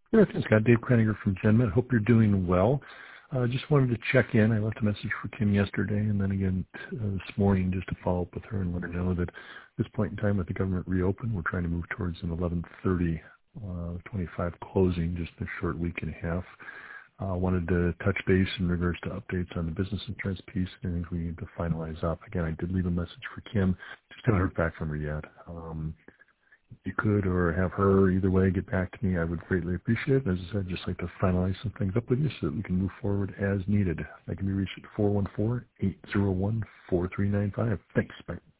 Yeah, thanks, Scott. Dave Kreniger from GenMed. Hope you're doing well. Just wanted to check in. I left a message for Kim yesterday and then again this morning just to follow up with her and let her know that at this point in time with the government reopened, we're trying to move towards an 11:30 25 closing, just a short week and a half. Wanted to touch base in regards to updates on the business insurance piece and things we need to finalize up. Again, I did leave a message for Kim. Just haven't heard back from her yet. If you could or have her either way get back to me, I would greatly appreciate it. As I said, I'd just like to finalize some things up with you so that we can move forward as needed. I can be reached at 414-801-4395. Thanks. Bye.